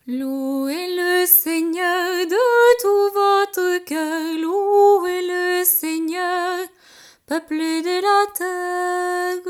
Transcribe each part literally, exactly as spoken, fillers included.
Louez le Seigneur de tout votre cœur, louez le Seigneur, peuple de la terre.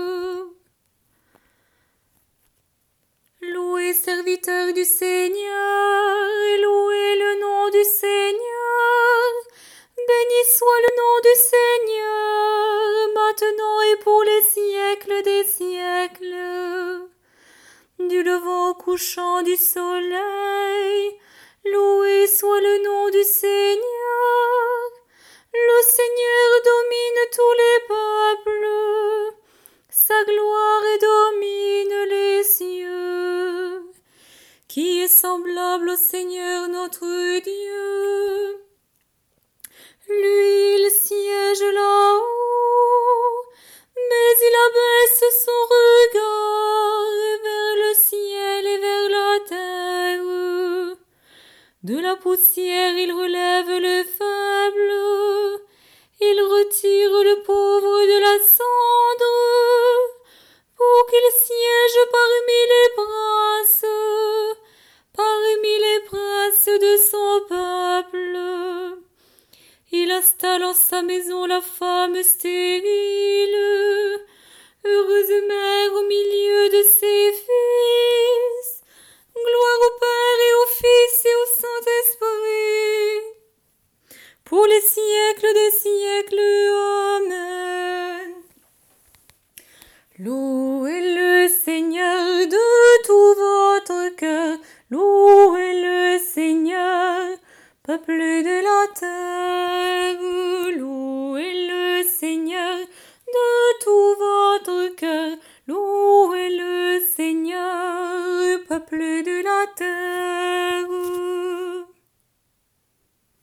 Louez, serviteurs du Seigneur, louez le nom du Seigneur. Béni soit le nom du Seigneur, maintenant et pour les siècles des siècles. Du levant au couchant du soleil, loué soit le nom du Seigneur. Le Seigneur domine tous les peuples, sa gloire domine les cieux. Qui est semblable au Seigneur notre Dieu? Lui, il siège là-haut, mais il abaisse son regard vers le ciel et vers la terre. De la poussière, il relève le faible, il retire le pauvre de la cendre, pour qu'il siège parmi les princes, parmi les princes de son peuple. Il installe en sa maison la femme stérile, heureuse mère au milieu de ses fils. Gloire au Père et au Fils et au Saint-Esprit, pour les siècles des siècles. Amen. Louez le Seigneur de tout votre cœur, louez le Seigneur, peuple de la terre. Louez le Seigneur de tout votre cœur, louez le Seigneur, peuple de la terre.